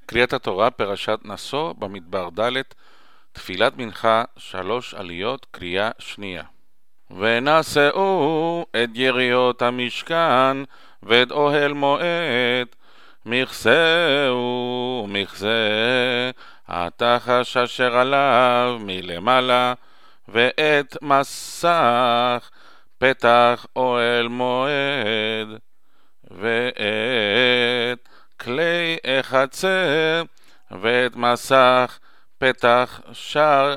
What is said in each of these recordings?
קריאת התורה, פרשת נשוא, במדבר ד', תפילת מנחה, 3 עליות, קריאה שנייה. ונשאו את יריות המשכן ואת אוהל מועד, מכסהו מכסה התחש אשר עליו מלמעלה, ואת מסך פתח אוהל מועד, ואת כלי החצר, ואת מסך פתח שער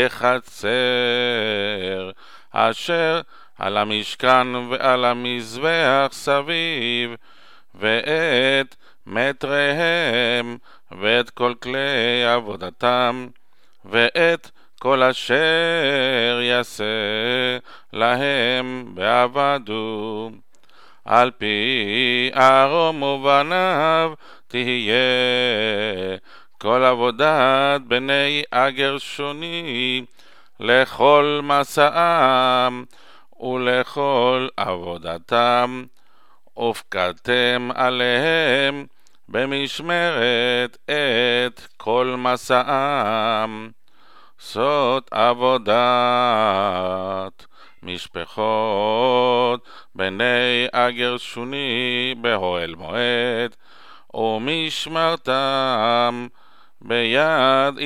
החצר אשר על המשכן ועל המזבח סביב, ואת מטריהם ואת כל כלי עבודתם, ואת כל אשר יעשה להם בעבדו. על פי אהרון ובניו תהיה כל עבודת בני הגרשוני, לכל מסעם ולכל עבודתם, ופקדתם עליהם במשמרת את כל מסעם. זאת עבודת משפחות בני הגרשוני באוהל מועד, ומשמרתם ביד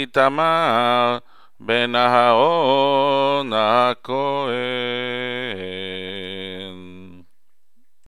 איתמר בן אהרון הכהן.